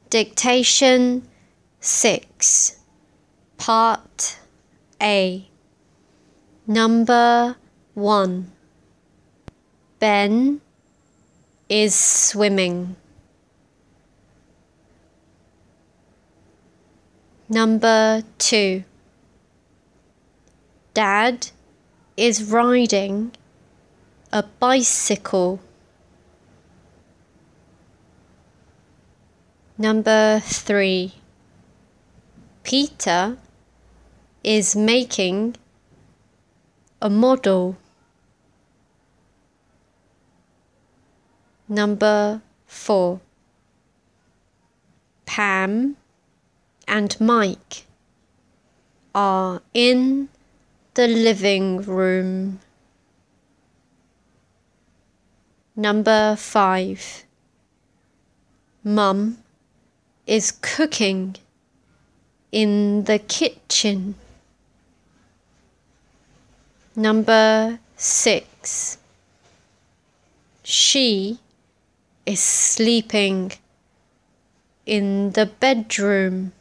Dictation 6, Part A. Number 1. Ben is swimming. Number 2. Dad is riding a bicycle. Number 3. Peter is making a model. Number 4. Pam and Mike are in the living room. Number 5. Mum is cooking in the kitchen. Number 6. She is sleeping in the bedroom.